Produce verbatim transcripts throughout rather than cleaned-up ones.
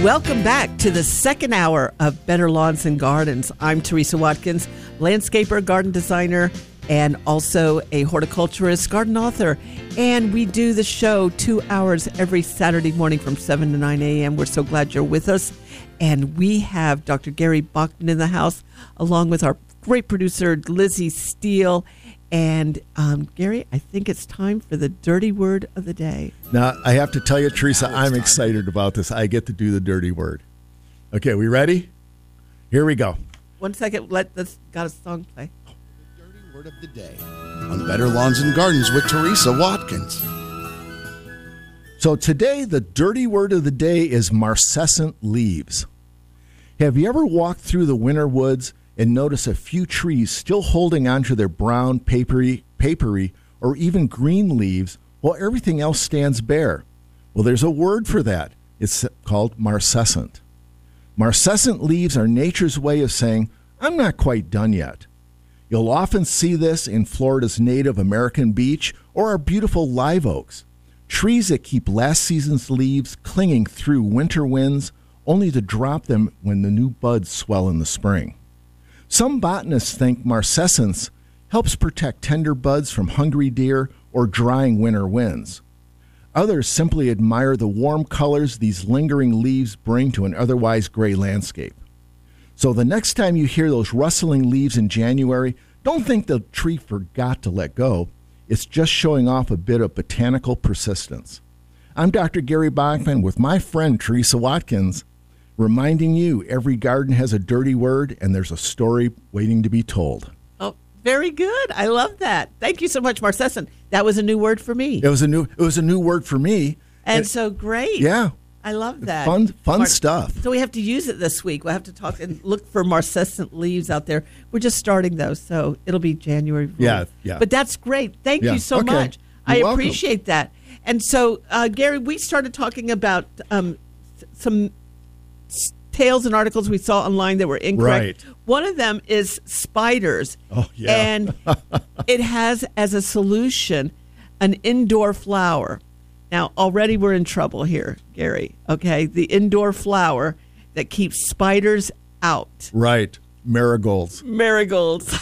Welcome back to the second hour of Better Lawns and Gardens. I'm Teresa Watkins, landscaper, garden designer, and also a horticulturist, garden author. And we do the show two hours every Saturday morning from seven to nine a.m. We're so glad you're with us. And we have Doctor Gary Bachman in the house, along with our great producer, Lizzie Steele. And um, Gary, I think it's time for the dirty word of the day. Now, I have to tell you, Teresa, I'm excited about this. I get to do the dirty word. Okay, we ready? Here we go. One second, let this got a song play. The dirty word of the day on Better Lawns and Gardens with Teresa Watkins. So today, the dirty word of the day is marcescent leaves. Have you ever walked through the winter woods and notice a few trees still holding onto their brown, papery, papery, or even green leaves while everything else stands bare? Well, there's a word for that. It's called marcescent. Marcescent leaves are nature's way of saying, I'm not quite done yet. You'll often see this in Florida's native American beech or our beautiful live oaks, trees that keep last season's leaves clinging through winter winds, only to drop them when the new buds swell in the spring. Some botanists think marcescence helps protect tender buds from hungry deer or drying winter winds. Others simply admire the warm colors these lingering leaves bring to an otherwise gray landscape. So the next time you hear those rustling leaves in January, don't think the tree forgot to let go. It's just showing off a bit of botanical persistence. I'm Doctor Gary Bachman with my friend Teresa Watkins, reminding you every garden has a dirty word and there's a story waiting to be told. Oh, very good. I love that. Thank you so much, marcescent. That was a new word for me. It was a new it was a new word for me. And it, so great. Yeah. I love that. Fun fun Mar- stuff. So we have to use it this week. We'll have to talk and look for marcescent leaves out there. We're just starting those, so it'll be January fourth. Yeah, yeah. But that's great. Thank Yeah. you so Okay. much. You're I welcome. appreciate that. And so, uh, Gary, we started talking about um, some tales and articles we saw online that were incorrect. Right. One of them is spiders. Oh, yeah. And it has as a solution an indoor flower. Now, already we're in trouble here, Gary. Okay, the indoor flower that keeps spiders out. Right. Marigolds. Marigolds.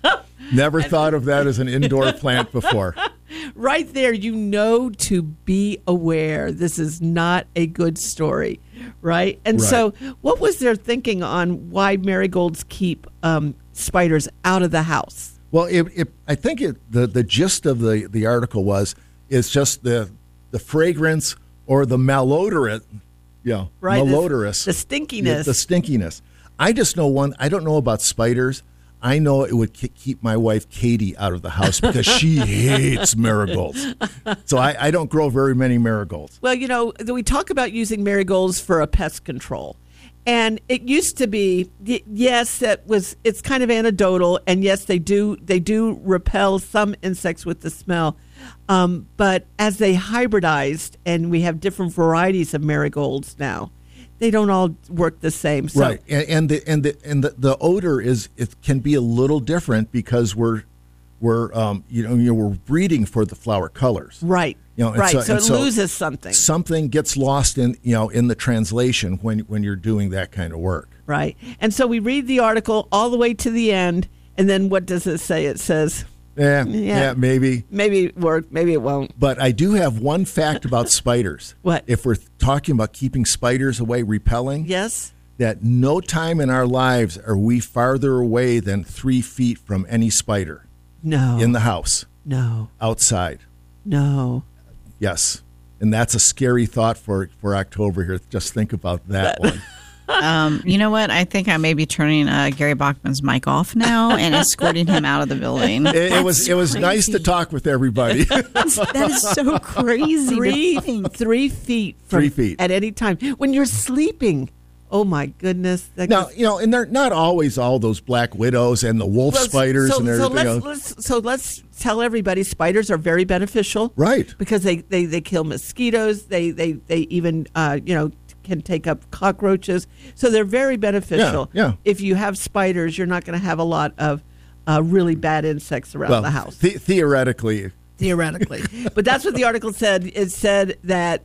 Never thought of that as an indoor plant before. Right there, you know to be aware. This is not a good story, right? And Right. so what was their thinking on why marigolds keep um, spiders out of the house? Well, it, it, I think it, the, the gist of the, the article was it's just the the fragrance or the malodorant, you know, Right, the- malodorous. the stinkiness. Yeah, the stinkiness. I just know one, I don't know about spiders. I know it would k- keep my wife, Katie, out of the house because she hates marigolds. So I, I don't grow very many marigolds. Well, you know, we talk about using marigolds for a pest control. And it used to be, y- yes, that was, it's kind of anecdotal. And yes, they do, they do repel some insects with the smell. Um, but as they hybridized and we have different varieties of marigolds now, they don't all work the same. So, Right. And, and the and the and the, the odor is it can be a little different because we're we're um you know, you know we're breeding for the flower colors. Right. You know, and right. so- So, and it so loses something. Something gets lost in you know in the translation when when you're doing that kind of work. Right. And so we read the article all the way to the end. And then what does it say? It says, Yeah, Yeah. yeah, maybe. maybe it worked, maybe it won't. But I do have one fact about spiders. What? If we're talking about keeping spiders away, repelling, Yes? that no time in our lives are we farther away than three feet from any spider No. in the house, No. outside. No. Yes. And that's a scary thought for, for October here. Just think about that one. Um, you know what? I think I may be turning uh, Gary Bachman's mic off now and escorting him out of the building. It, it was it was nice to talk with everybody. That is so crazy. Three, to think. three feet from Three feet. at any time. When you're sleeping. Oh, my goodness. That Now, goes- you know, and they're not always all those black widows and the wolf Well, spiders so, and so everything let's, else. let's, so let's tell everybody spiders are very beneficial. Right. Because they, they, they kill mosquitoes. They, they, they even, uh, you know, can take up cockroaches. So they're very beneficial. Yeah, yeah. If you have spiders, you're not going to have a lot of uh, really bad insects around Well, the house. the- theoretically, Theoretically. But that's what the article said. It said that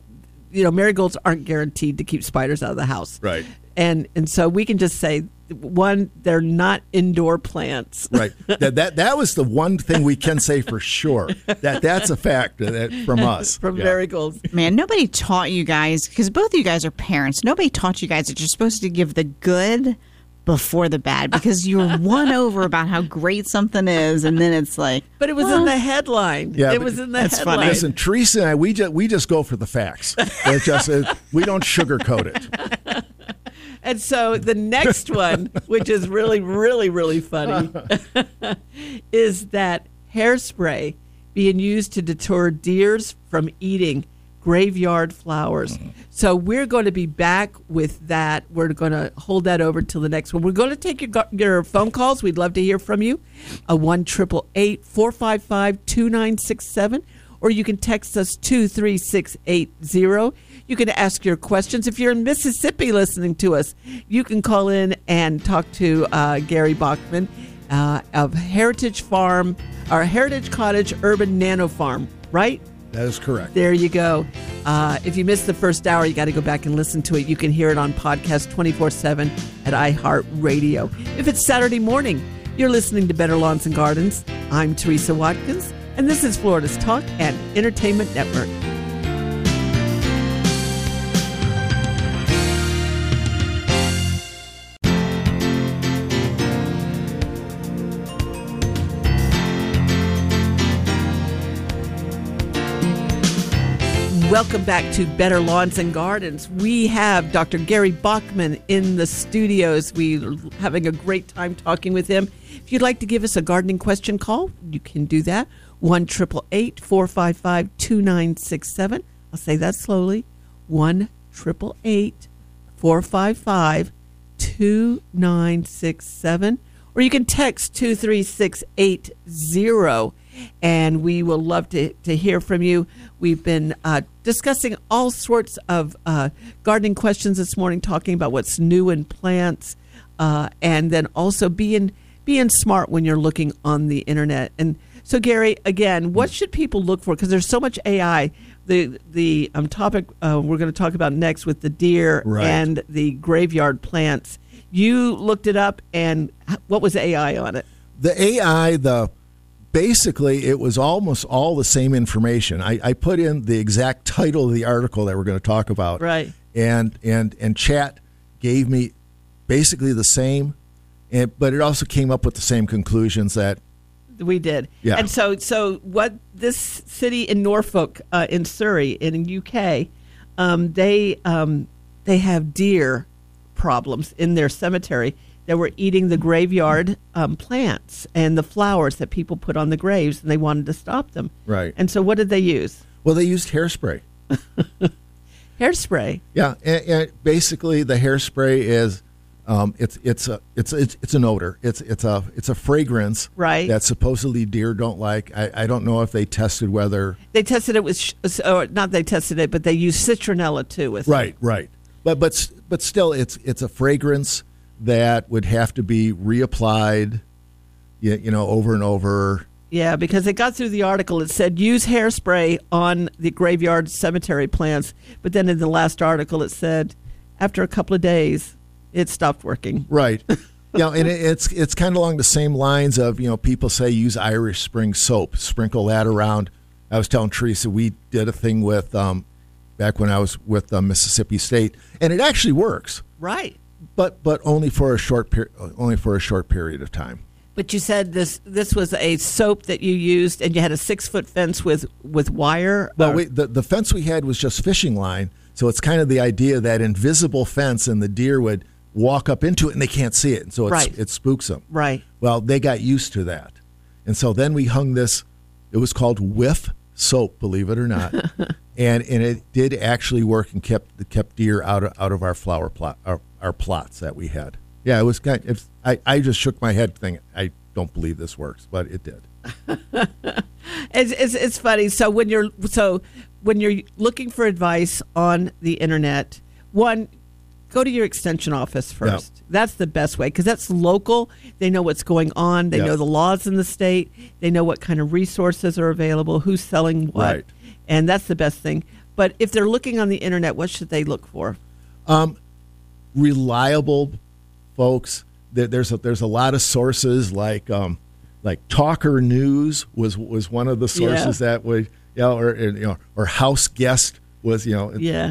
you know, marigolds aren't guaranteed to keep spiders out of the house. Right. And and so we can just say, one, they're not indoor plants. Right. That, that that was the one thing we can say for sure. That that's a fact that, from us. From yeah. marigolds. Man, nobody taught you guys, because both of you guys are parents, nobody taught you guys that you're supposed to give the good before the bad, because you're won over about how great something is, and then it's like, But it was well, in the headline. Yeah, it but was in the that's headline. funny. Listen, Teresa and I, we just we just go for the facts. It just it, we don't sugarcoat it. And so the next one, which is really, really, really funny, is that hairspray being used to deter deers from eating graveyard flowers. So we're going to be back with that. We're going to hold that over till the next one. We're going to take your your phone calls. We'd love to hear from you. A one triple eight four five five two nine six seven, or you can text us two three six eight zero. You can ask your questions. If you're in Mississippi listening to us, you can call in and talk to uh, Gary Bachman uh, of Heritage Farm, or Heritage Cottage Urban Nano Farm, right? That is correct. There you go. Uh, if you missed the first hour, you got to go back and listen to it. You can hear it on podcast twenty-four seven at iHeartRadio. If it's Saturday morning, you're listening to Better Lawns and Gardens. I'm Teresa Watkins, and this is Florida's Talk and Entertainment Network. Welcome back to Better Lawns and Gardens. We have Doctor Gary Bachman in the studios. We're having a great time talking with him. If you'd like to give us a gardening question call, you can do that. one eight eight eight, four five five, two nine six seven. I'll say that slowly. one eight eight eight, four five five, two nine six seven. Or you can text two three six eight zero. And we will love to, to hear from you. We've been uh, discussing all sorts of uh, gardening questions this morning, talking about what's new in plants, uh, and then also being being smart when you're looking on the internet. And so, Gary, again, what should people look for? Because there's so much A I. The the um, topic uh, we're going to talk about next with the deer Right. and the graveyard plants. You looked it up, and what was the A I on it? The A I, the basically, it was almost all the same information. I, I put in the exact title of the article that we're going to talk about, Right. And and and Chat gave me basically the same, and, but it also came up with the same conclusions that. We did. Yeah. And so so what this city in Norfolk, uh, in Surrey, in U K, um, they um, they have deer problems in their cemetery that were eating the graveyard um, plants and the flowers that people put on the graves, and they wanted to stop them. Right. And so what did they use? Well, they used hairspray. Hairspray. Yeah, and, and basically the hairspray is um, it's it's a it's it's it's an odor. It's it's a it's a fragrance, Right. that supposedly deer don't like. I, I don't know if they tested whether. They tested it with, sh- or not they tested it, but they used citronella too with it. Right, right. But but but still, it's it's a fragrance that would have to be reapplied, you, you know, over and over. Yeah, because it got through the article. It said use hairspray on the graveyard cemetery plants. But then in the last article, it said after a couple of days, it stopped working. Right. You know, and it, it's it's kind of along the same lines of, you know, people say use Irish Spring soap, sprinkle that around. I was telling Teresa we did a thing with um, back when I was with uh, Mississippi State, and it actually works, Right. but but only for a short per- only for a short period of time. But you said this this was a soap that you used, and you had a six foot fence with, with wire. Well, or- we, the the fence we had was just fishing line, so it's kind of the idea that invisible fence, and the deer would walk up into it and they can't see it, and so it's, Right. it spooks them. Right. Well, they got used to that, and so then we hung this. It was called Whiff soap, believe it or not, and and it did actually work and kept kept deer out of out of our flower plot our, our plots that we had. Yeah, it was kind. Of, I I just shook my head, thinking I don't believe this works, but it did. It's, it's it's funny. So when you're so when you're looking for advice on the internet, one, go to your extension office first. Yeah. That's the best way, because that's local. They know what's going on. They Yeah. know the laws in the state. They know what kind of resources are available, who's selling what, Right. and that's the best thing. But if they're looking on the internet, what should they look for? Um, reliable folks. There, there's a, there's a lot of sources like um, like Talker News was was one of the sources Yeah. that would you know, or you know or House Guest was you know Yeah.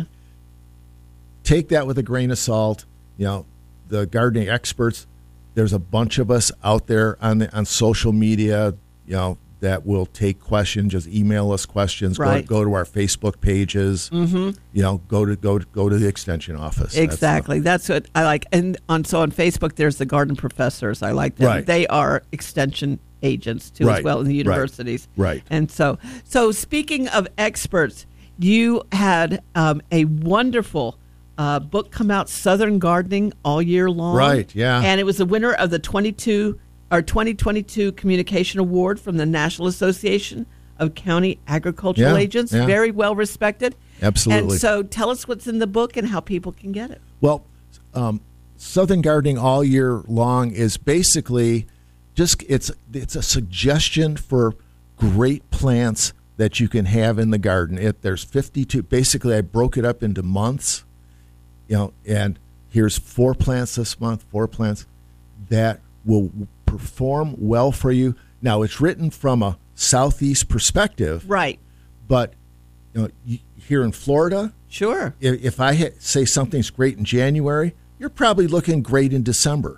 take that with a grain of salt. You know, the gardening experts. There's a bunch of us out there on the, on social media. You know, that will take questions. Just email us questions. Right. Go, go to our Facebook pages. Mm-hmm. You know, go to go to, go to the extension office. That's Exactly. That's what I like. And on so on Facebook, there's the garden professors. I like them. Right. They are extension agents too, Right. as well in the Right. universities. Right. And so, so speaking of experts, you had um, a wonderful uh, book come out, Southern Gardening All Year Long. Right, yeah. And it was the winner of the twenty-two or twenty twenty-two Communication Award from the National Association of County Agricultural Yeah, Agents. yeah. Very well respected. Absolutely. And so, tell us what's in the book and how people can get it. Well, um, Southern Gardening All Year Long is basically just it's it's a suggestion for great plants that you can have in the garden. It there's fifty-two. Basically, I broke it up into months. You know, and here's four plants this month, four plants that will perform well for you. Now, it's written from a southeast perspective, Right. but you know, you, here in Florida, Sure. if, if I hit, say something's great in January, you're probably looking great in December.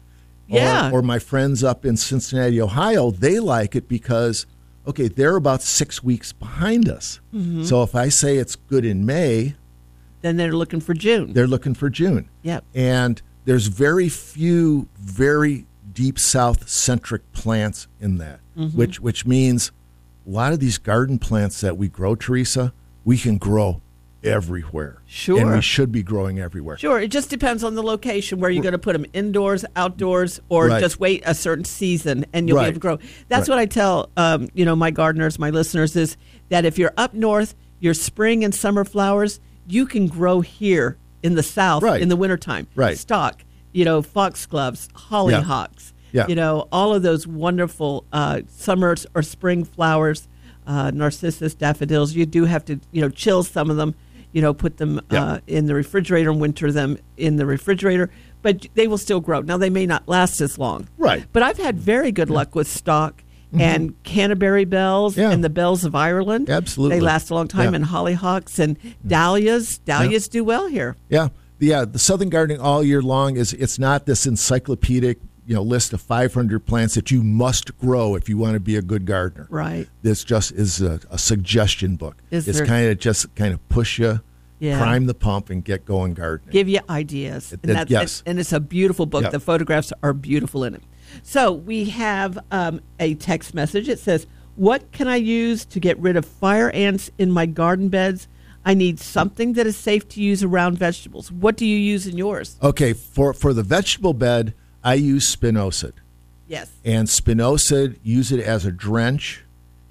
Yeah. Or, or my friends up in Cincinnati, Ohio, they like it because, okay, they're about six weeks behind us. Mm-hmm. So if I say it's good in May, Then they're looking for June. they're looking for June. Yep. And there's very few very deep south centric plants in that, Mm-hmm. which which means a lot of these garden plants that we grow, Teresa, we can grow everywhere. Sure. And we should be growing everywhere. Sure. It just depends on the location where you're going to put them, indoors, outdoors, or Right. just wait a certain season and you'll Right. be able to grow. That's Right. what I tell um, you know my gardeners, my listeners, is that if you're up north, your spring and summer flowers, you can grow here in the south Right. in the wintertime. Right. Stock, you know, foxgloves, hollyhocks, Yeah. you know, all of those wonderful uh, summer or spring flowers, uh, narcissus, daffodils. You do have to, you know, chill some of them, you know, put them Yeah. uh, in the refrigerator and winter them in the refrigerator, but they will still grow. Now, they may not last as long. Right. But I've had very good luck with stock and Canterbury bells Yeah. and the bells of Ireland. Absolutely. They last a long time. Yeah. And hollyhocks and dahlias. Dahlias do well here. Yeah, yeah. The Southern Gardening All Year Long is it's not this encyclopedic, you know, list of five hundred plants that you must grow if you want to be a good gardener. Right. This just is a, a suggestion book. Is it's there- kind of just kind of push you, Yeah. prime the pump, and get going gardening. Give you ideas. It- And, it- that's, yes. and it's a beautiful book. Yeah. The photographs are beautiful in it. So we have um, a text message. It says, what can I use to get rid of fire ants in my garden beds? I need something that is safe to use around vegetables. What do you use in yours? Okay, for for the vegetable bed, I use spinosad. Yes. And spinosad, use it as a drench.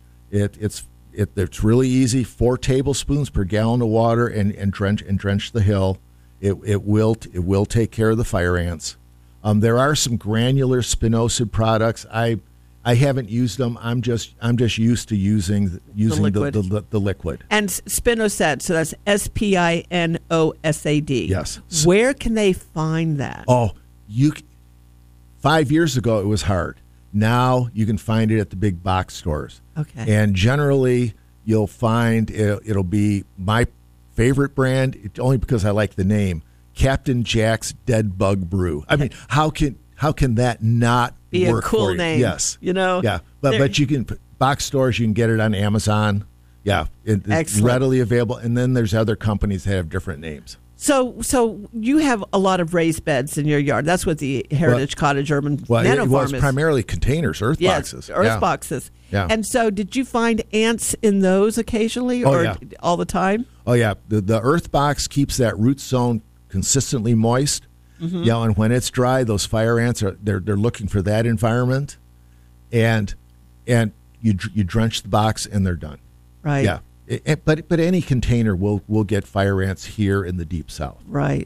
It it's it, it's really easy. Four tablespoons per gallon of water, and, and drench and drench the hill. It it will it will take care of the fire ants. Um, there are some granular spinosad products. I I haven't used them. I'm just I'm just used to using using the liquid. the, the, the liquid. And spinosad, so that's S P I N O S A D. Yes. Where can they find that? Oh, you. c- Five years ago, it was hard. Now you can find it at the big box stores. Okay. And generally, you'll find it, it'll be my favorite brand, it, only because I like the name, Captain Jack's Dead Bug Brew. I mean, how can how can that not Be a work cool for you? name, Yes, you know? Yeah, but There- but you can box stores. You can get it on Amazon. Yeah, it, it's Excellent. readily available. And then there's other companies that have different names. So, so you have a lot of raised beds in your yard. That's what the Heritage Cottage Urban Well, Nano it Farm was is. primarily containers, earth Yes, boxes. earth Yeah. boxes. Yeah. And so, did you find ants in those occasionally, Oh, or yeah. all the time? Oh yeah, the the earth box keeps that root zone consistently moist. Mm-hmm. Yeah, and when it's dry, those fire ants are they're they're looking for that environment, and and you dr- you drench the box and they're done. Right. Yeah, It- it- but but any container will will get fire ants here in the deep south. Right.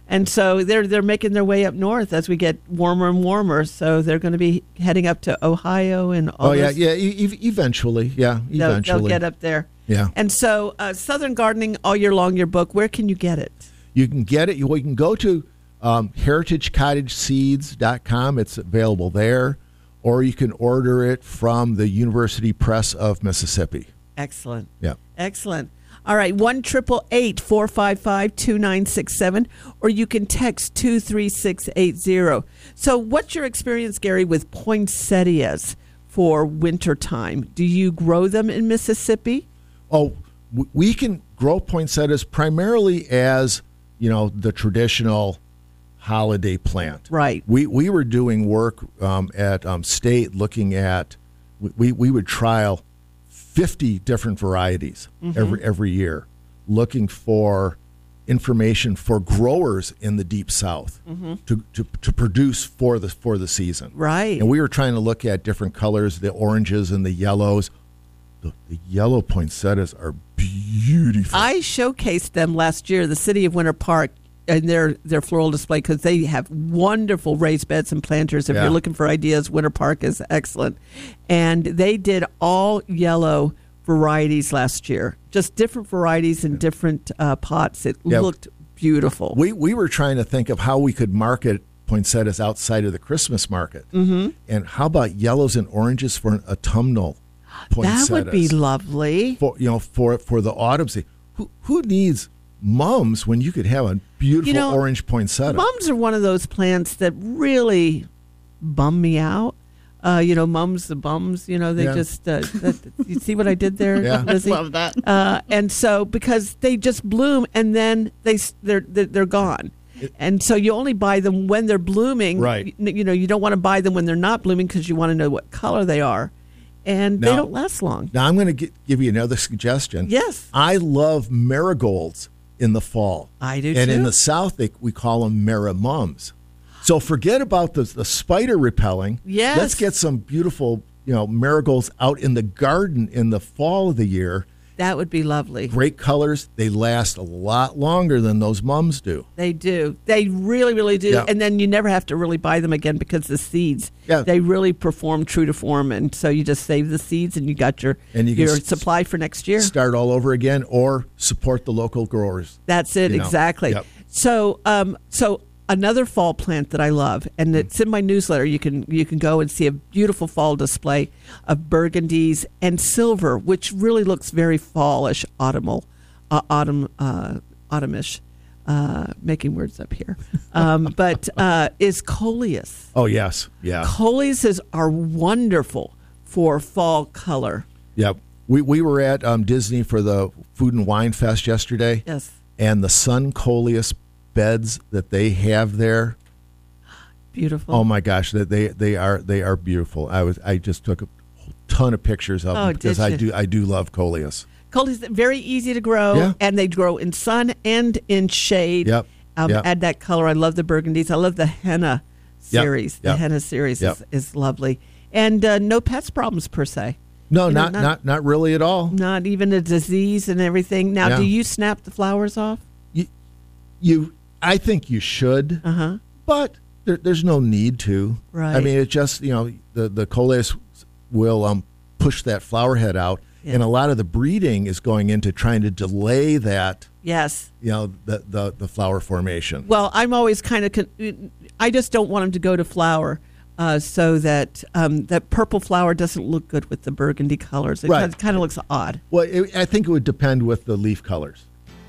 And so they're they're making their way up north as we get warmer and warmer. So they're going to be heading up to Ohio and all Oh yeah, those- yeah. E- e- eventually, yeah. They'll, Eventually, they'll get up there. Yeah. And so uh, Southern Gardening all year long, your book, where can you get it? You can get it. You, well, you can go to um, heritage cottage seeds dot com. It's available there, or you can order it from the University Press of Mississippi. Excellent. Yeah. Excellent. All right, one triple eight four five five two nine six seven, or you can text two three six eight zero. So, what's your experience, Gary, with poinsettias for wintertime? Do you grow them in Mississippi? Oh, w- we can grow poinsettias primarily as, you know, the traditional holiday plant. Right. We we were doing work um, at um, State looking at we we would trial fifty different varieties Mm-hmm. every every year, looking for information for growers in the Deep South Mm-hmm. to, to to produce for the for the season. Right. And we were trying to look at different colors, the oranges and the yellows. The, the yellow poinsettias are beautiful. I showcased them last year, the city of Winter Park, and their their floral display, because they have wonderful raised beds and planters. If Yeah. you're looking for ideas, Winter Park is excellent. And they did all yellow varieties last year, just different varieties in different uh, pots. It Yeah. looked beautiful. We we were trying to think of how we could market poinsettias outside of the Christmas market. Mm-hmm. And how about yellows and oranges for an autumnal poinsettias? That would be lovely. For, you know, for for the autumn season. Who who needs mums when you could have a beautiful You know, orange poinsettia? Mums are one of those plants that really bum me out. Uh, you know, mums the bums. You know, they Yeah. just. Uh, that, you see what I did there, Yeah. Lizzie? Love that. Uh, and so because they just bloom and then they s- they're they're, they're gone. And so you only buy them when they're blooming. Right. You, you know, you don't want to buy them when they're not blooming because you want to know what color they are, and they Now- don't last long. Now I'm going to give you another suggestion. Yes. I love marigolds in the fall. I do And in too. the South, they, we call them marimums. So forget about the, the spider repelling. Yes. Let's get some beautiful, you know, marigolds out in the garden in the fall of the year. That would be lovely. Great colors. They last a lot longer than those mums do. They do. They really, really do. Yeah. And then you never have to really buy them again because the seeds, Yeah. they really perform true to form. And so you just save the seeds and you got your, And you can your s- supply for next year. Start all over again or support the local growers. That's it, You know, exactly. yep. So, um, so another fall plant that I love, and it's in my newsletter. You can you can go and see a beautiful fall display of burgundies and silver, which really looks very fallish, autumnal, uh, autumn, uh, autumnish. Uh, making words up here, um, but uh, is coleus. Oh, yes. Yeah. Coleuses are wonderful for fall color. Yeah. We, we were at um, Disney for the Food and Wine Fest yesterday. Yes, And the sun coleus beds that they have there. beautiful. Oh my gosh, that they they are they are beautiful. I was I just took a ton of pictures of Oh, them because did I you? do I do love coleus. Coleus very easy to grow, Yeah. and they grow in sun and in shade. Yep, Um, yep. Add that color. I love the burgundies. I love the henna Yep, series. The yep. henna series Yep. is, is lovely, and uh, no pest problems per se. No, You know, not, not- not not really at all. Not even a disease and everything. Now, Yeah. do you snap the flowers off? You, you I think you should, Uh huh. but there, there's no need to. I Right. mean, it just you know the the coleus will um push that flower head out, Yeah. and a lot of the breeding is going into trying to delay that Yes. you know the the, the flower formation. Well, I'm always kind of. Con- I just don't want them to go to flower. Uh, so that um, that purple flower doesn't look good with the burgundy colors. It Right. kind of looks odd. Well, it, I think it would depend with the leaf colors.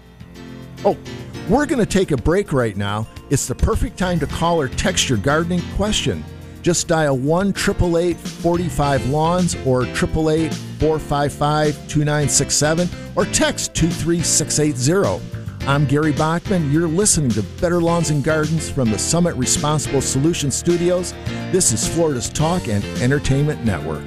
Oh, we're going to take a break right now. It's the perfect time to call or text your gardening question. Just dial one eight eight eight, four five, lawns or eight eight eight, four five five, two nine six seven or text two three six eight zero. I'm Gary Bachman. You're listening to Better Lawns and Gardens from the Summit Responsible Solutions Studios. This is Florida's Talk and Entertainment Network.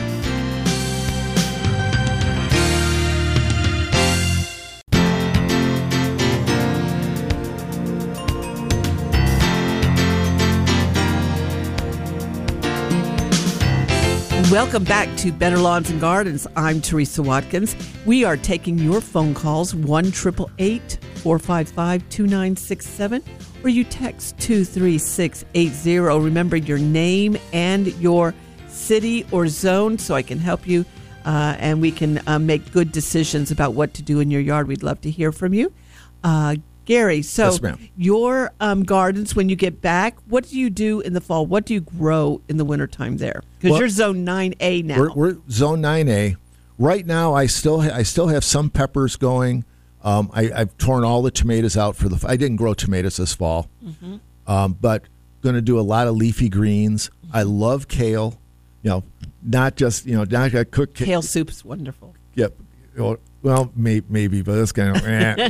Welcome back to Better Lawns and Gardens. I'm Teresa Watkins. We are taking your phone calls, one eight eight eight, four five five, two nine six seven, or you text two three six eight zero. Remember your name and your city or zone so I can help you uh, and we can uh, make good decisions about what to do in your yard. We'd love to hear from you. Uh, Gary, so Yes, ma'am. your um, gardens, when you get back, what do you do in the fall? What do you grow in the wintertime there? Because Well, you're zone nine A now. We're, we're zone nine A. Right now, I still ha- I still have some peppers going. Um, I, I've torn all the tomatoes out for the. I didn't grow tomatoes this fall, Mm-hmm. um, but going to do a lot of leafy greens. I love kale. You know, not just you know not I cook ca- Kale soup's wonderful. Yep. Well, well may, maybe, but it's kind of. eh.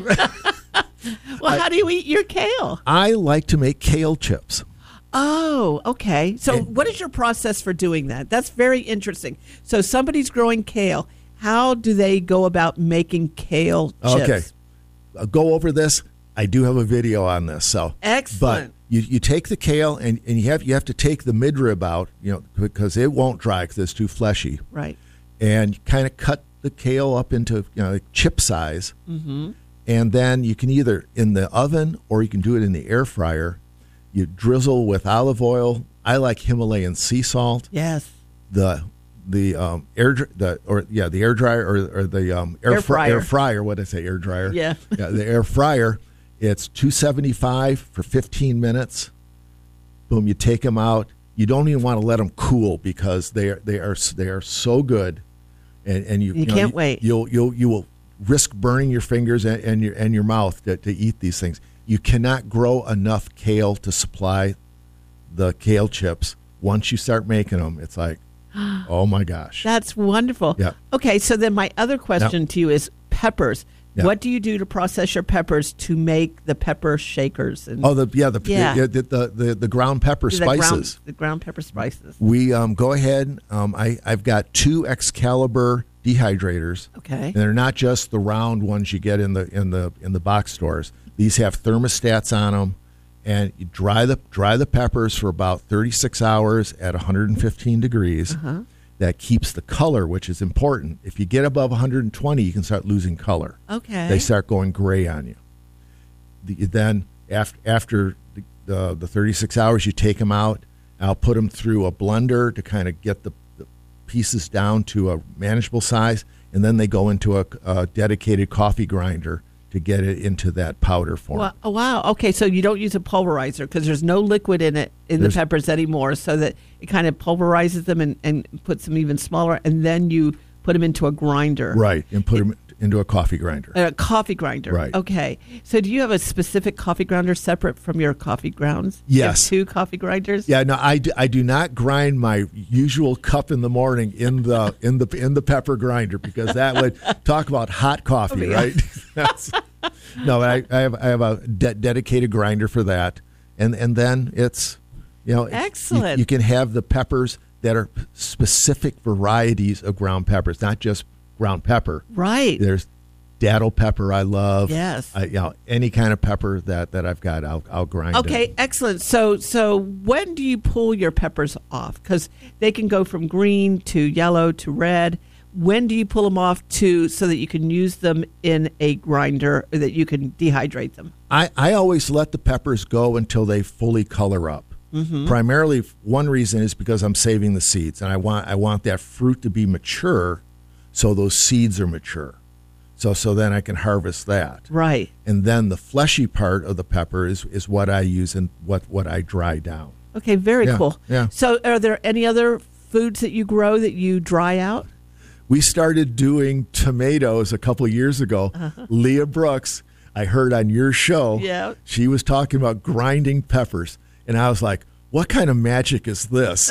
Well, how do you eat your kale? I like to make kale chips. Oh, okay. So And- what is your process for doing that? That's very interesting. So somebody's growing kale. How do they go about making kale chips? Okay. I'll go over this. I do have a video on this. So Excellent. But you, you take the kale and, and you have you have to take the midrib out, you know, because it won't dry because it's too fleshy. Right. And you kind of cut the kale up into you know like chip size. Mm-hmm. And then you can either in the oven or you can do it in the air fryer. You drizzle with olive oil. I like Himalayan sea salt. Yes. The the um, air dr- the or yeah the air dryer or, or the um, air, Air fry- fryer. air fryer. What did I say? Air dryer. Yeah. yeah. The air fryer. It's two seventy-five for fifteen minutes. Boom. You take them out. You don't even want to let them cool because they are they are they are so good, and and you You know, can't wait. You'll you'll you will risk burning your fingers and, and your and your mouth to, to eat these things. You cannot grow enough kale to supply the kale chips. Once you start making them, it's like, oh my gosh. That's wonderful. Yeah. Okay, so then my other question to you is peppers. Yeah. What do you do to process your peppers to make the pepper shakers? And Oh, the yeah, the Yeah. the, the, the, the, the ground pepper the spices. Ground, the ground pepper spices. We um, go ahead. Um, I I've got two Excalibur dehydrators. Okay. And they're not just the round ones you get in the in the in the box stores. These have thermostats on them, and you dry the dry the peppers for about thirty-six hours at one hundred fifteen degrees. Uh-huh. That keeps the color, which is important. If you get above one hundred twenty, you can start losing color. Okay. They start going gray on you. The, then after after the, the the thirty-six hours, you take them out. I'll put them through a blender to kind of get the, the pieces down to a manageable size, and then they go into a, a dedicated coffee grinder to get it into that powder form. Wow. Oh, wow. Okay, so you don't use a pulverizer because there's no liquid in it in There's- the peppers anymore, so that it kind of pulverizes them and, and puts them even smaller, and then you put them into a grinder. Right, and put them into a coffee grinder. A coffee grinder. Right. Okay. So do you have a specific coffee grinder separate from your coffee grounds? You have Yes. two coffee grinders? Yeah, no, I do, I do not grind my usual cup in the morning in the in the in the pepper grinder because that would talk about hot coffee, yeah. right? That's, no, I, I have I have a de- dedicated grinder for that, and and then it's you know you- Excellent. You, can have the peppers that are specific varieties of ground peppers, not just ground pepper. Right. There's daddle pepper I love. Yes. I, you know, any kind of pepper that, that I've got, I'll I'll grind. Okay, it. excellent. So, so when do you pull your peppers off? Because they can go from green to yellow to red. When do you pull them off to so that you can use them in a grinder, or that you can dehydrate them? I, I always let the peppers go until they fully color up. Mm-hmm. Primarily, one reason is because I'm saving the seeds, and I want I want that fruit to be mature, so those seeds are mature. So so then I can harvest that. Right. And then the fleshy part of the pepper is, is what I use and what, what I dry down. Okay, very Yeah, cool. yeah. So, are there any other foods that you grow that you dry out? We started doing tomatoes a couple of years ago. Uh-huh. Leah Brooks, I heard on your show, Yeah. she was talking about grinding peppers. And I was like, what kind of magic is this?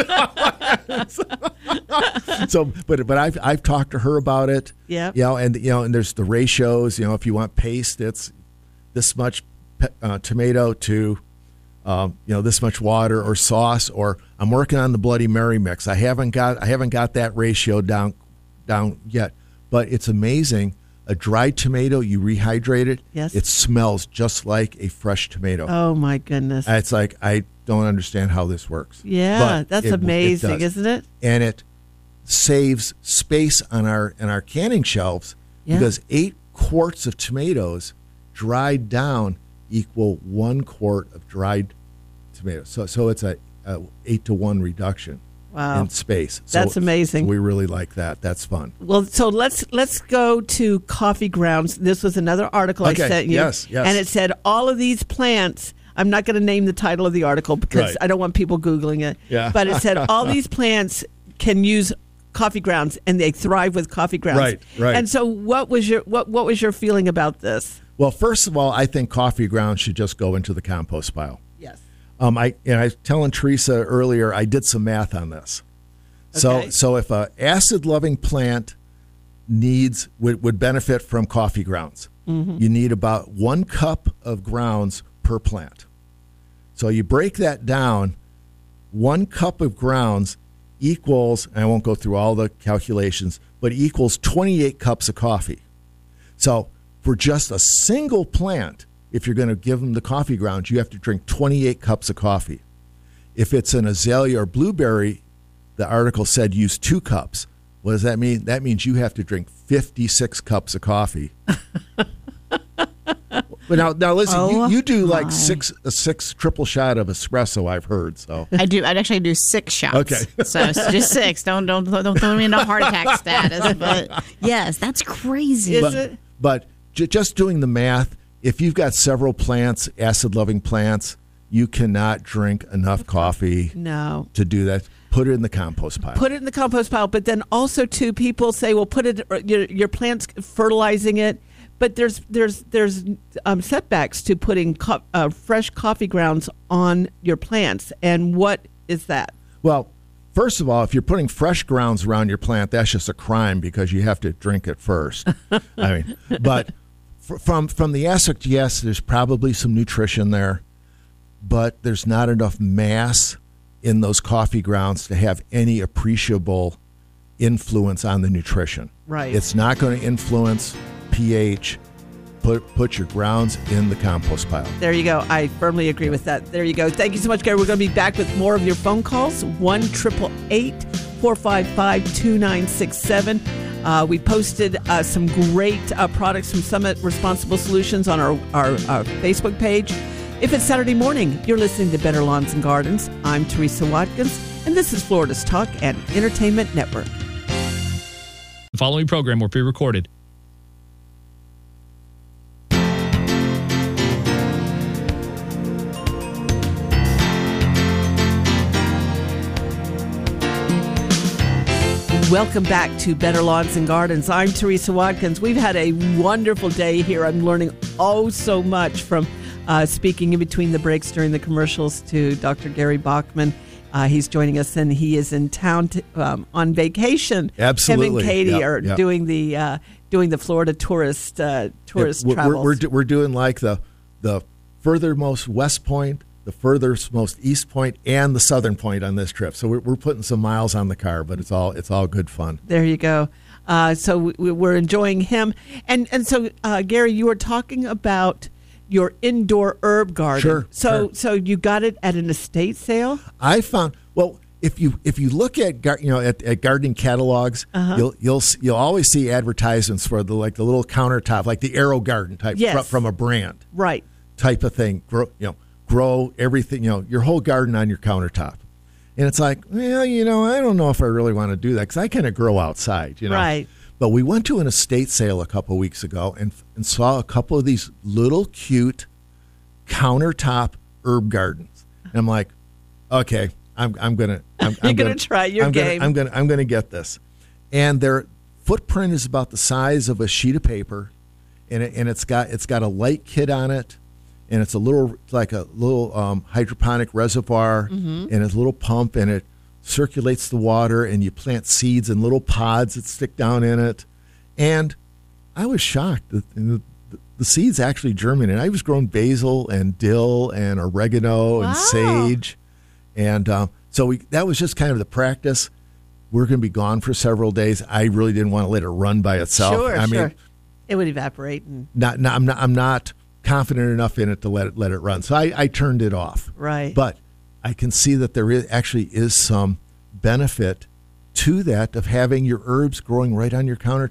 so, but but I've I've talked to her about it. Yeah. You know, and you know, and there's the ratios. You know, if you want paste, it's this much pe- uh, tomato to, um, you know, this much water or sauce. Or I'm working on the Bloody Mary mix. I haven't got I haven't got that ratio down down yet. But it's amazing. A dried tomato, you rehydrate it. Yes. It smells just like a fresh tomato. Oh my goodness! It's like I don't understand how this works. Yeah, But that's it- it amazing, does. isn't it? And it saves space on our on our canning shelves Yeah. because eight quarts of tomatoes dried down equal one quart of dried tomatoes. So so it's a, a eight to one reduction Wow. in space. So, That's amazing. So we really like that. That's fun. Well, so let's let's go to coffee grounds. This was another article Okay, I sent you. yes, yes. And it said all of these plants, I'm not going to name the title of the article because Right. I don't want people Googling it. Yeah. But it said all these plants can use coffee grounds and they thrive with coffee grounds. Right, right. And so what was your what what was your feeling about this? Well, first of all, I think coffee grounds should just go into the compost pile. Yes. Um, I and I was telling Teresa earlier, I did some math on this. So Okay. so if a acid loving plant needs would, would benefit from coffee grounds, Mm-hmm. you need about one cup of grounds per plant. So you break that down, one cup of grounds equals, and I won't go through all the calculations, but equals twenty-eight cups of coffee. So for just a single plant, if you're going to give them the coffee grounds, you have to drink twenty-eight cups of coffee. If it's an azalea or blueberry, the article said use two cups. What does that mean? That means you have to drink fifty-six cups of coffee. But now, now listen, Oh, you, you do like my. six a six triple shot of espresso, I've heard. So I do. I'd actually do six shots. Okay. so it's just six. Don't don't don't throw me into heart attack status. But yes, that's crazy. Is but, it? but j- just doing the math, if you've got several plants, acid-loving plants, you cannot drink enough coffee No. to do that. Put it in the compost pile. Put it in the compost pile, but then also too, people say, well, put it your your plants fertilizing it, but there's there's there's um, setbacks to putting co- uh, fresh coffee grounds on your plants, and what is that? Well, first of all, if you're putting fresh grounds around your plant, that's just a crime because you have to drink it first. I mean, but f- from from the aspect, yes, there's probably some nutrition there, but there's not enough mass in those coffee grounds to have any appreciable influence on the nutrition. Right. It's not going to influence pH. Put put your grounds in the compost pile. There you go. I firmly agree with that. There you go. Thank you so much, Gary. We're going to be back with more of your phone calls. one eight eight eight, four five five, two nine six seven. Uh, we posted uh, some great uh, products from Summit Responsible Solutions on our, our, our Facebook page. If it's Saturday morning, you're listening to Better Lawns and Gardens. I'm Teresa Watkins, and this is Florida's Talk and Entertainment Network. The following program will be recorded. Welcome back to Better Lawns and Gardens. I'm Teresa Watkins. We've had a wonderful day here. I'm learning oh so much from uh, speaking in between the breaks during the commercials to Doctor Gary Bachman. Uh, he's joining us, and he is in town to, um, on vacation. Absolutely. Him and Katie Yep, are yep. doing the uh, doing the Florida tourist uh, tourist Yeah, we're, travels. We're, we're, we're doing like the the furthermost west point, the furthest most east point, and the southern point on this trip. So we're, we're putting some miles on the car, but it's all it's all good fun. There you go. Uh, so we, we're enjoying him, and and so uh, Gary, you were talking about your indoor herb garden. Sure, So sure. so you got it at an estate sale. I found well if you if you look at gar- you know at, at gardening catalogs, Uh-huh. you'll you'll s- you'll always see advertisements for the like the little countertop, like the Arrow Garden type Yes. fr- from a brand Right. type of thing. Grow you know grow everything you know your whole garden on your countertop, and it's like, well, you know, I don't know if I really want to do that because I kind of grow outside, you know. Right. But we went to an estate sale a couple weeks ago and and saw a couple of these little cute countertop herb gardens. And I'm like, okay, I'm I'm gonna I'm, You're I'm gonna try your I'm game. Gonna, I'm gonna I'm gonna get this. And their footprint is about the size of a sheet of paper, and it, and it's got it's got a light kit on it, and it's a little like a little um, hydroponic reservoir, Mm-hmm. and it's a little pump, and it circulates the water, and you plant seeds in little pods that stick down in it. And I was shocked that the, the seeds actually germinated. I was growing basil and dill and oregano and Wow. sage, and um, so we that was just kind of the practice. We're going to be gone for several days. I really didn't want to let it run by itself. Sure, I sure. mean, It would evaporate. And, not, not, I'm not I'm not confident enough in it to let it let it run. So I, I turned it off. right. But I can see that there is, actually is some benefit to that of having your herbs growing right on your countertop.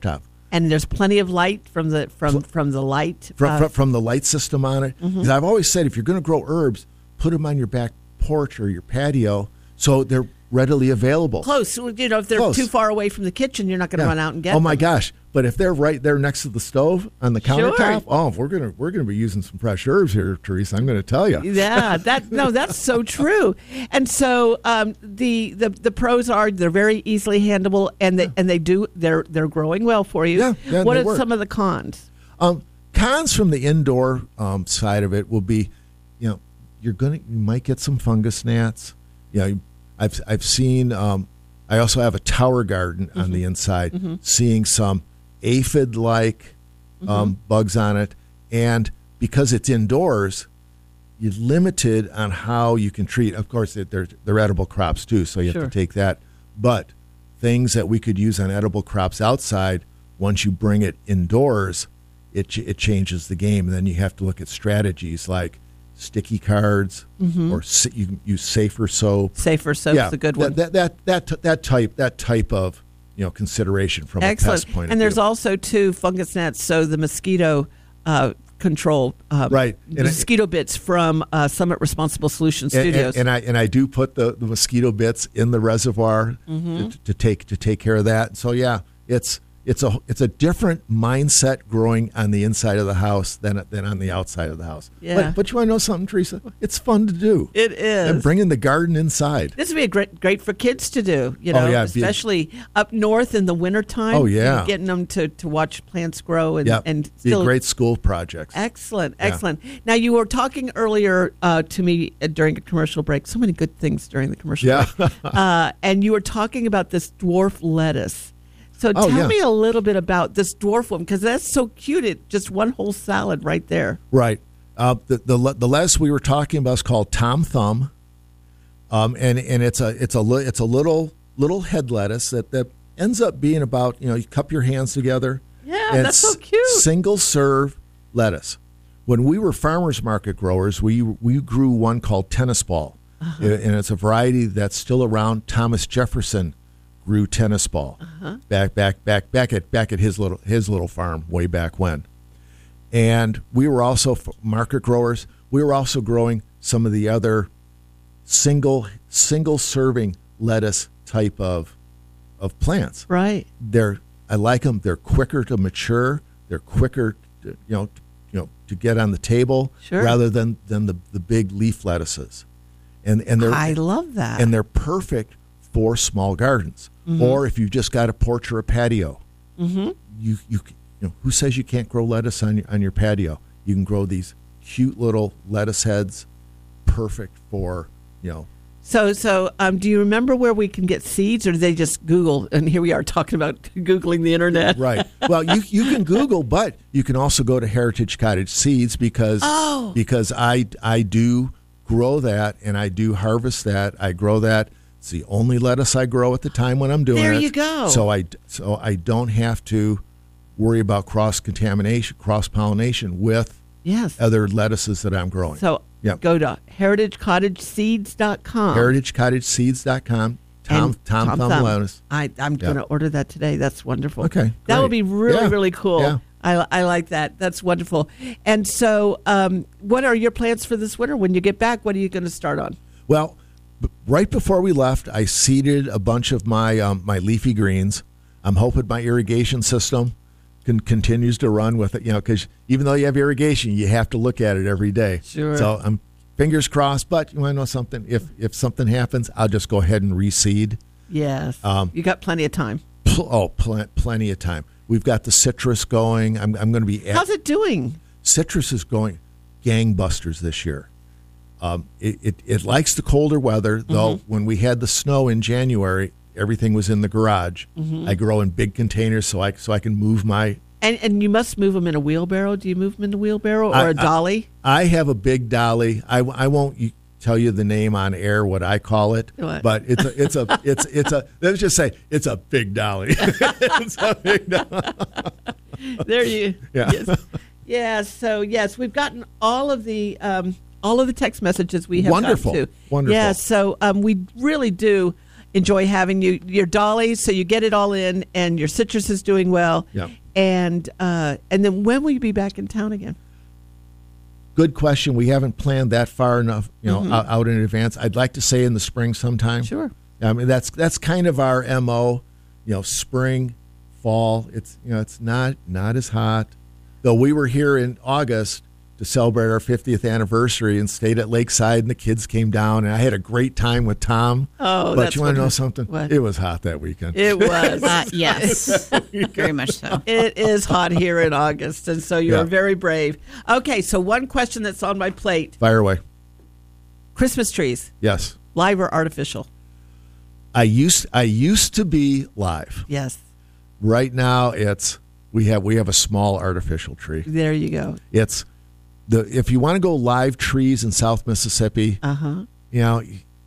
And there's plenty of light from the from from the light from, uh, from, from the light system on it. Because I've always said, if you're going to grow herbs, put them on your back porch or your patio so they're readily available. close. You know, if they're Close. too far away from the kitchen, you're not going to Yeah. run out and get Oh my them. gosh! But if they're right there next to the stove on the Sure. countertop, oh, we're gonna we're gonna be using some fresh herbs here, Teresa. I'm going to tell you. Yeah, that no, that's so true. And so um, the, the the pros are they're very easily handleable, and they and they do they're they're growing well for you. Yeah, yeah, what they are work. some of the cons? Um, cons from the indoor um, side of it will be, you know, you're gonna you might get some fungus gnats. You know, I've I've seen. Um, I also have a tower garden Mm-hmm. on the inside, seeing some aphid-like um, Mm-hmm. bugs on it, and because it's indoors, you're limited on how you can treat. Of course, they're they're edible crops too, so you have Sure. to take that. But things that we could use on edible crops outside, once you bring it indoors, it ch- it changes the game. And then you have to look at strategies like sticky cards, or sa- you can use safer soap. Safer soap's a good one. That that that that, that type that type of you know consideration from Excellent. a pest point And of there's view. also too fungus gnats, so the mosquito uh, control, uh, Right. And it- mosquito bits from uh, Summit Responsible Solutions And- and, Studios. and I and I do put the, the mosquito bits in the reservoir Mm-hmm. to, to take to take care of that. So yeah, it's it's a it's a different mindset growing on the inside of the house than than on the outside of the house. Yeah. But, but you want to know something, Teresa? It's fun to do. It is. And bringing the garden inside. This would be a great, great for kids to do, you Oh, know, yeah, it'd be- especially up north in the wintertime. Oh, yeah. you know, getting them to, to watch plants grow and, Yeah, and be still a great school project. excellent, Yeah. excellent. Now you were talking earlier uh, to me uh, during a commercial break. So many good things during the commercial Yeah. break, uh, and you were talking about this dwarf lettuce. So Oh, tell yeah. me a little bit about this dwarf one because that's so cute. It just one whole salad right there. Right. Uh, the, the the lettuce we were talking about is called Tom Thumb, um, and and it's a it's a li- it's a little little head lettuce that, that ends up being about you know you cup your hands together. Yeah, and that's so s- cute. Single serve lettuce. When we were farmers market growers, we we grew one called tennis ball, Uh-huh. and it's a variety that's still around. Thomas Jefferson grew tennis ball Uh-huh. back back back back at back at his little his little farm way back when. And we were also f- market growers. We were also growing some of the other single single serving lettuce type of of plants. Right. They're I like them. They're quicker to mature. They're quicker, to, you know, to, you know, to get on the table Sure. rather than than the, the big leaf lettuces. And and they're I love that. and they're perfect for small gardens, Mm-hmm. or if you've just got a porch or a patio. Mm-hmm. You you you know who says you can't grow lettuce on your on your patio? You can grow these cute little lettuce heads, perfect for you know. So, so um, do you remember where we can get seeds, or do they just Google? And here we are talking about Googling the internet. Right. Well, you you can Google, but you can also go to Heritage Cottage Seeds because Oh. because I I do grow that and I do harvest that. I grow that. It's the only lettuce I grow at the time when I'm doing There it. you go. So I so I don't have to worry about cross contamination, cross pollination with Yes. other lettuces that I'm growing. So Yep. go to heritage cottage seeds dot com. Heritage Cottage Seeds dot com. Tom And Tom, Thumb lettuce. I, I'm going to order that today. That's wonderful. Okay, That would great. be really, Yeah, really cool. yeah. I, I like that. That's wonderful. And so, um, what are your plans for this winter? When you get back, what are you going to start on? Well, b- right before we left, I seeded a bunch of my um, my leafy greens. I'm hoping my irrigation system can, continues to run with it. You know, because even though you have irrigation, you have to look at it every day. Sure. So I'm fingers crossed. But you want to know something? If if something happens, I'll just go ahead and reseed. Yes. Um, you got plenty of time. Pl- oh, pl- plenty of time. We've got the citrus going. I'm I'm going to be. At, How's it doing? citrus is going gangbusters this year. Um, it, it, it likes the colder weather, though. Mm-hmm. When we had the snow in January, everything was in the garage. Mm-hmm. I grow in big containers so I so I can move my. And and you must move them in a wheelbarrow. Do you move them in a wheelbarrow or I- a I- dolly? I have a big dolly. I, I won't y- tell you the name on air what I call it, What? but it's a it's a it's it's a let's just say it's a big dolly. It's a big dolly. There you. Yeah. Yes. Yeah. So yes, we've gotten all of the um, all of the text messages we have Wonderful. gotten to. Wonderful. Yeah. So um, we really do enjoy having you. Your dollies, so you get it all in, and your citrus is doing well. Yep. And uh, and then when will you be back in town again? Good question. We haven't planned that far enough, you know, Mhm. out, out in advance. I'd like to say in the spring sometime. Sure. I mean, that's that's kind of our M O, you know, spring, fall. It's, you know, it's not not as hot. Though we were here in August to celebrate our fiftieth anniversary and stayed at Lakeside, and the kids came down, and I had a great time with Tom. Oh, but that's you want to know wonderful. something? What? It was hot that weekend. It was. Uh, yes, very much so. It is hot here in August, and so you're Yeah. very brave. Okay, so one question that's on my plate. Fire away. Christmas trees, Yes. live or artificial? I used I used to be live. Yes. Right now it's we have we have a small artificial tree. There you go. It's the if you want to go live trees in South Mississippi, Uh-huh. you know,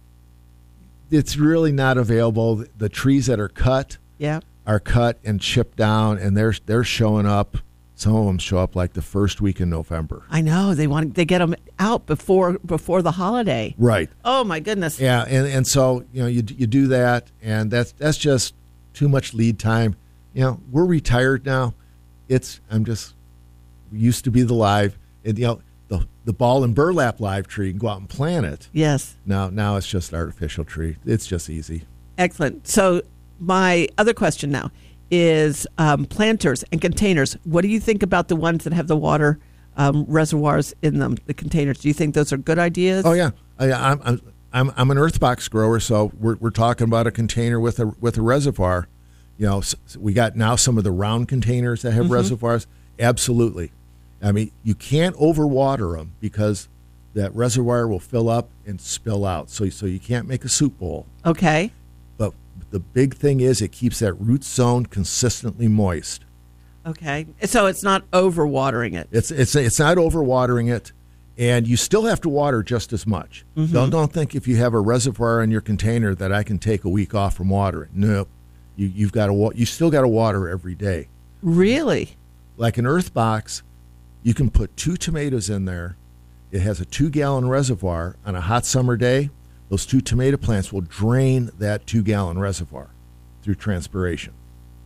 it's really not available. The trees that are cut Yeah. are cut and chipped down, and they're they're showing up. Some of them show up like the first week in November. I know. They want they get them out before before the holiday. Right. Oh, my goodness. Yeah, and, and so you know you you do that, and that's that's just too much lead time. You know, we're retired now. It's I'm just we used to be the live, and you know the the ball and burlap live tree. You can go out and plant it. Yes. Now now it's just artificial tree. It's just easy. Excellent. So my other question now is um, planters and containers. What do you think about the ones that have the water um, reservoirs in them, the containers? Do you think those are good ideas? Oh yeah, I, I'm I'm I'm I'm an earth box grower, so we're we're talking about a container with a with a reservoir. You know, so we got now some of the round containers that have Mm-hmm. reservoirs. Absolutely. I mean, you can't overwater them because that reservoir will fill up and spill out. So so you can't make a soup bowl. Okay. But the big thing is it keeps that root zone consistently moist. Okay. So it's not overwatering it. It's it's it's not overwatering it, and you still have to water just as much. Mm-hmm. Don't don't think if you have a reservoir in your container that I can take a week off from watering. No, you you've got to you still got to water every day. Really? Like an earth box, you can put two tomatoes in there. It has a two gallon reservoir. On a hot summer day, those two tomato plants will drain that two gallon reservoir through transpiration.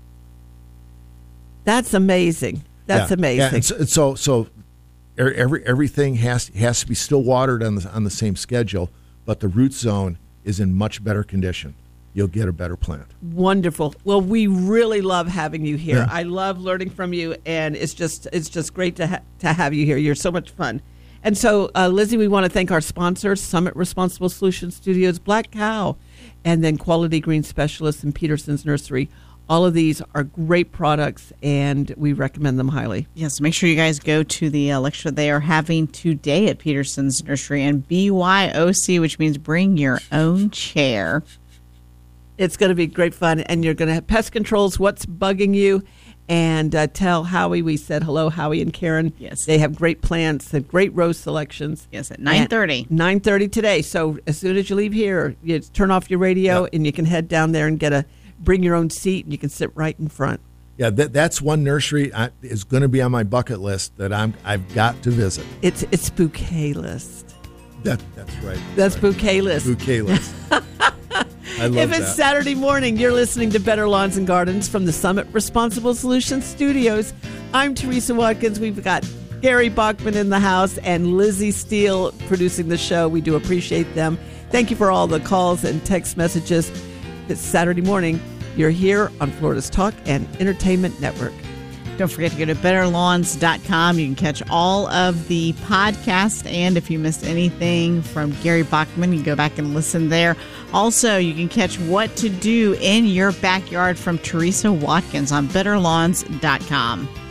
That's amazing. That's Yeah. amazing. Yeah, and so, so so every everything has has to be still watered on the on the same schedule, but the root zone is in much better condition. You'll get a better plant. Wonderful. Well, we really love having you here. Yeah. I love learning from you, and it's just it's just great to ha- to have you here. You're so much fun. And so, uh, Lizzie, we want to thank our sponsors: Summit Responsible Solutions Studios, Black Cow, and then Quality Green Specialists in Peterson's Nursery. All of these are great products, and we recommend them highly. Yes, make sure you guys go to the uh, lecture they are having today at Peterson's Nursery and B Y O C, which means bring your own chair. It's going to be great fun, and you're going to have pest controls, what's bugging you, and uh, tell Howie we said hello, Howie and Karen. Yes. They have great plants and great rose selections. Yes, at nine thirty. nine thirty today. So as soon as you leave here, you turn off your radio, Yep. and you can head down there and get a bring your own seat, and you can sit right in front. Yeah, that, that's one nursery I, is going to be on my bucket list that I'm I've got to visit. It's it's bouquet list. That that's right. That's right. bouquet list. Bouquet list. I love If it's that. Saturday morning, you're listening to Better Lawns and Gardens from the Summit Responsible Solutions Studios. I'm Teresa Watkins. We've got Gary Bachman in the house and Lizzie Steele producing the show. We do appreciate them. Thank you for all the calls and text messages. It's Saturday morning. You're here on Florida's Talk and Entertainment Network. Don't forget to go to better lawns dot com. You can catch all of the podcasts, and if you missed anything from Gary Bachman, you can go back and listen there. Also, you can catch What to Do in Your Backyard from Teresa Watkins on better lawns dot com.